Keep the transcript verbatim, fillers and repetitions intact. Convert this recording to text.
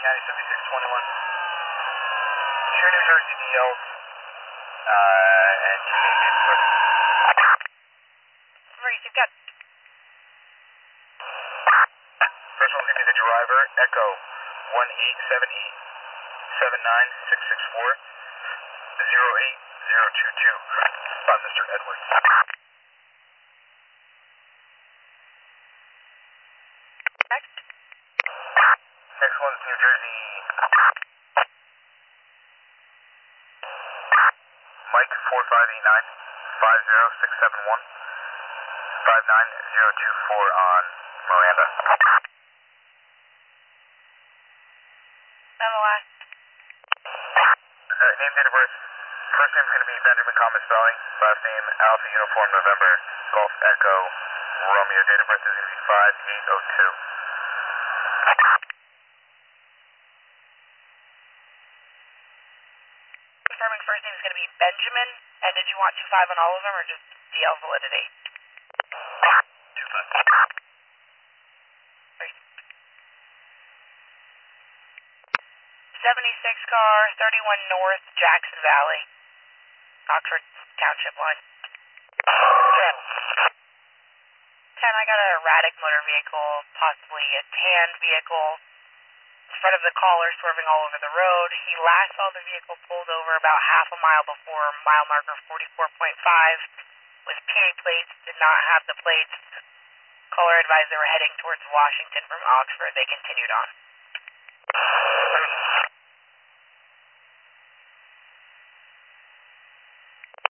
County seventy-six twenty-one. Sure, New Jersey D Ls, uh, and Canadian Foot. Maurice, you've got... First one's going to be the driver, Echo one eight seven eight seven nine six six four zero eight zero two two by Mister Edwards. Next. Next one's New Jersey. Mike four five eight nine five zero six seven one five nine zero two four on Miranda. And the last. Uh, name, date of birth. First name's going to be Benjamin, common spelling. Last name Alpha Uniform November Golf Echo Romeo. Date of birth is going to be five eight oh two. Confirming first name is going to be Benjamin. And did you want two five on all of them or just D L validity? two five. seventy-six car, thirty-one North, Jackson Valley, Oxford Township line. ten. ten, I got a erratic motor vehicle, possibly a tan vehicle, in front of the caller, swerving all over the road. He last saw the vehicle pulled over about half a mile before mile marker forty-four point five with P A plates, did not have the plates. Caller advised they were heading towards Washington from Oxford. They continued on.